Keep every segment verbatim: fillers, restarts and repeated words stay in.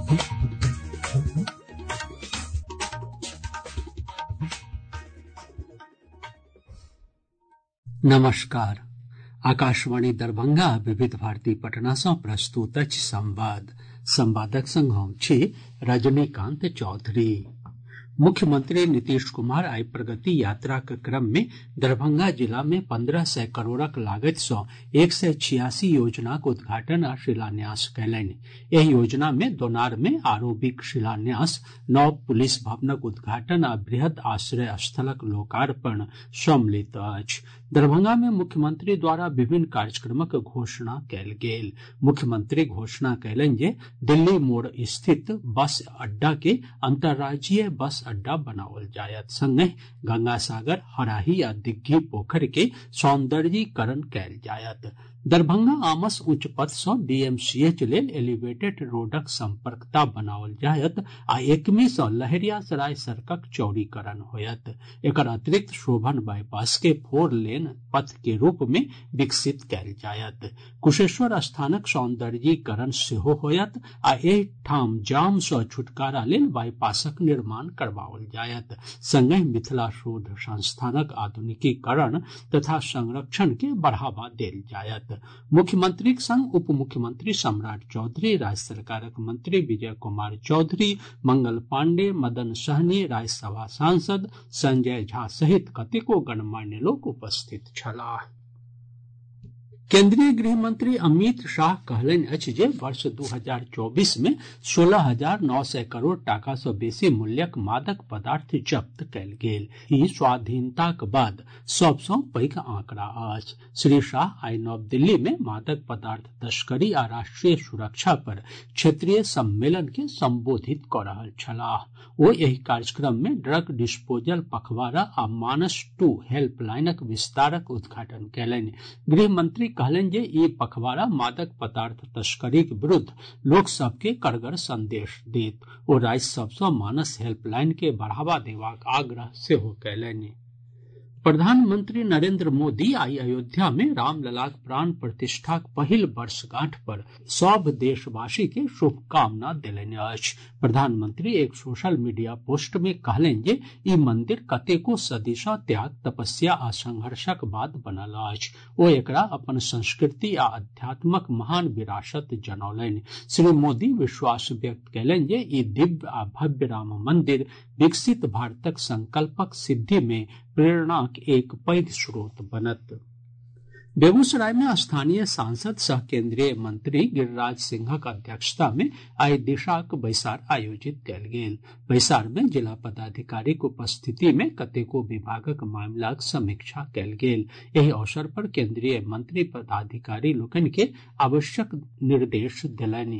नमस्कार। आकाशवाणी दरभंगा विविध भारती पटना सँ प्रस्तुत अछि संवाद। संवादक संग हम छी रजनीकांत चौधरी। मुख्यमंत्री नीतीश कुमार आइ प्रगति यात्राक क्रम मे दरभंगा जिला मे पंद्रह सय करोड़क लागति सँ एक सय छियासी योजनाक उद्घाटन आ शिलान्यास कयलनि। एहि योजना मे दोनार मे आरओबीक शिलान्यास, नव पुलिस भवनक उद्घाटन आ बृहद आश्रय स्थलक लोकार्पण सम्मिलित अछि। दरभंगा मे मुख्यमंत्री द्वारा विभिन्न कार्यक्रमक घोषणा कयल गेल। मुख्यमंत्री घोषणा कयलनि जे दिल्ली मोड़ स्थित बस अड्डा के अंतर्राज्यीय बस अड्डा बनाओल जायत। संगहि गंगा सागर, हराही आ दिग्घी पोखरि के सौंदर्यीकरण कयल जायत। दरभंगा आमस उच्च पथ सँ डीएमसीएच लेल एलिवेटेड रोडक संपर्कता बनाओल जायत आ एकमी सँ लहेरियासराय सड़कक चौड़ीकरण होयत। एकर अतिरिक्त शोभन बाईपास के फोर लेन पथ के रूप में विकसित कयल जायत। कुशेश्वर स्थानक सौंदर्यीकरण सेहो होयत आ एहि ठाम जाम सँ छुटकारा लेल बाईपासक निर्माण करवाओल जायत। संगहि मिथिला शोध संस्थानक आधुनिकीकरण तथा संरक्षण के बढ़ावा देल जायत। मुख्यमंत्रीक संग उप मुख्यमंत्री सम्राट चौधरी, राज्य सरकारक मंत्री विजय कुमार चौधरी, मंगल पांडे, मदन सहनी, राज्यसभा सांसद संजय झा सहित कतेको गणमान्य लोक उपस्थित छलाह। केंद्रीय गृह मंत्री अमित शाह कहलनि अछि जे वर्ष दू हजार चौबीस मे सोलह हजार नौ सय करोड़ टाका सँ बेसी मूल्यक मादक पदार्थ जब्त कयल गेल। ई स्वाधीनताक बाद सभ सँ पैघ आंकड़ा अछि। श्री शाह आइ नव दिल्ली मे मादक पदार्थ तस्करी आ राष्ट्रीय सुरक्षा पर क्षेत्रीय सम्मेलन के संबोधित कऽ रहल छलाह। ओ एहि कार्यक्रम मे ड्रग डिस्पोजल पखवाड़ा आ मानस टू हेल्पलाइनक विस्तारक उद्घाटन कयलनि। गृह मंत्री कहलनि जे ई पखवाड़ा मादक पदार्थ तस्करीक विरुद्ध लोक सभ के कड़गर संदेश देत। ओ राज्य सभ सँ मानस हेल्पलाइन के बढ़ावा देबाक आग्रह सेहो कयलनि। प्रधानमंत्री नरेंद्र मोदी आइ अयोध्या में रामललाक प्राण प्रतिष्ठाक पहिल वर्षगांठ पर सभ देशवासी के शुभकामना देलनि अछि। प्रधानमंत्री एक सोशल मीडिया पोस्ट में कहलनि जे ई मंदिर कतेको सदी सँ त्याग, तपस्या आ संघर्षक बाद बनल अछि। ओ एकरा अपन संस्कृति आ अध्यात्मक महान विरासत जनौलनि। श्री मोदी विश्वास व्यक्त कयलनि जे ई दिव्य आ भव्य राम मंदिर विकसित भारतक संकल्पक सिद्धि में प्रेरणाक एक पैघ स्रोत बनत। बेगूसराय में स्थानीय सांसद सह केंद्रीय मंत्री गिरिराज सिंहक अध्यक्षता में आइ दिशाक बैसार आयोजित कयल गेल। बैसार में जिला पदाधिकारीक उपस्थिति में कतेको विभागक मामिलाक समीक्षा कयल गेल। एहि अवसर पर केंद्रीय मंत्री पदाधिकारी लोकनि के आवश्यक निर्देश देलनि।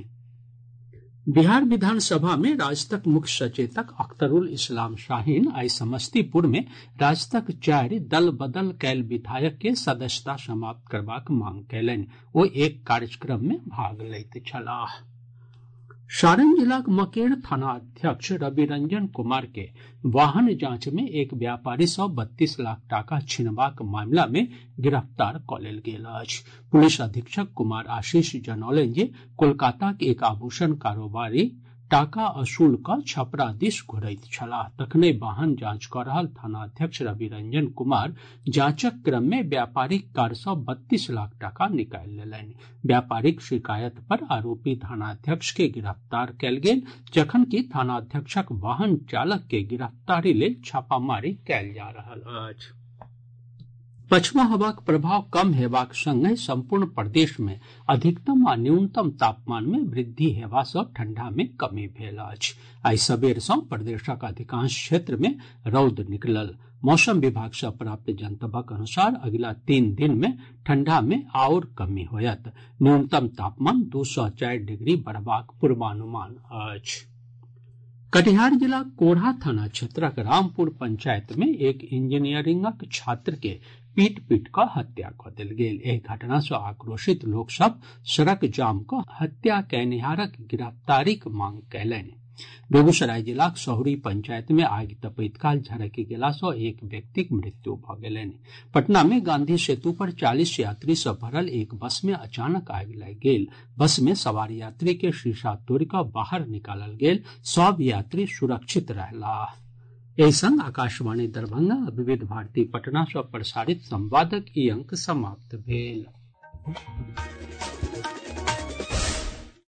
बिहार विधानसभा में राजदक मुख्य सचेतक अख्तरुल इस्लाम शाहीन आइ समस्तीपुर में राजदक चारि दल बदल कयल विधायक के सदस्यता समाप्त करबाक मांग कयलनि। ओ एक कार्यक्रम में भाग लैत छलाह। सारण जिलाक मकेर थानाध्यक्ष रवि रंजन कुमार के वाहन जांच में एक व्यापारी सँ बत्तीस लाख टाका छीनबाक मामला में गिरफ्तार कऽ लेल गेल अछि। पुलिस अधीक्षक कुमार आशीष जनौलनि जे कोलकाताक एक आभूषण कारोबारी टाका असूल कऽ छपरा दिस घुरैत छलाह। तखने वाहन जांच कऽ रहल थानाध्यक्ष रवि रंजन कुमार जांचक क्रम में व्यापारिक कार सँ बत्तीस लाख टाका निकालि लेलनि। व्यापारिक शिकायत पर आरोपी थानाध्यक्ष के गिरफ्तार कयल गेल, जखनकि थानाध्यक्षक वाहन चालक के गिरफ्तारी लेल छापामारी कयल जा रहल अछि। पछुआ हवाक प्रभाव कम हेबाक संगहि संपूर्ण प्रदेश में अधिकतम आ न्यूनतम तापमान में वृद्धि हेबा सँ ठंडा में कमी भेल अछि। आइ सबेर सँ प्रदेशक अधिकांश क्षेत्र में रौद निकलल। मौसम विभाग सँ प्राप्त जनतबक अनुसार अगिला तीन दिन में ठंडा में आओर कमी होयत। न्यूनतम तापमान दू सँ चारि डिग्री बढ़बाक पूर्वानुमान अछि। कटिहार जिला कोढ़ा थाना क्षेत्रक रामपुर पंचायत में एक इंजीनियरिंगक छात्र के पीट पीट कऽ हत्या कऽ देल गेल। एहि घटना सँ आक्रोशित लोक सभ सड़क जाम कऽ हत्या कयनिहारक गिरफ्तारीक मांग कयलनि। बेगूसराय जिलाक सौहरी पंचायत मे आगि तपैत काल झरकि गेला सँ एक व्यक्तिक मृत्यु भऽ गेलनि। पटना मे गांधी सेतु पर चालीस यात्री सँ भरल एक बस मे अचानक आगि लागि गेल। बस मे सवार यात्री के शीशा तोड़ि कऽ बाहर निकालल गेल। सभ यात्री सुरक्षित रहलाह। एहि संग आकाशवाणी दरभंगा आ विविध भारती पटना सँ प्रसारित संवादक ई अंक समाप्त भेल।